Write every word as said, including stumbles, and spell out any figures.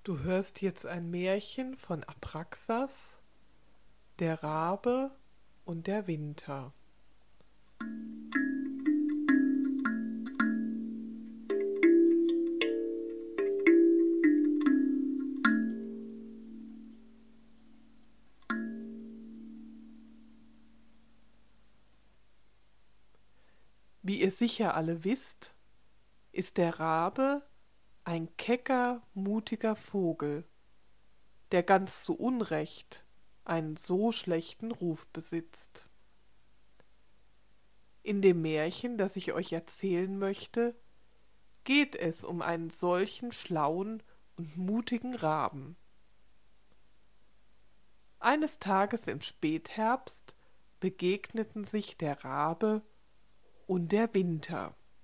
Du hörst jetzt ein Märchen von Abraxas, der Rabe und der Winter. Wie ihr sicher alle wisst, ist der Rabe ein kecker, mutiger Vogel, der ganz zu Unrecht einen so schlechten Ruf besitzt. In dem Märchen, das ich euch erzählen möchte, geht es um einen solchen schlauen und mutigen Raben. Eines Tages im Spätherbst begegneten sich der Rabe und der Winter.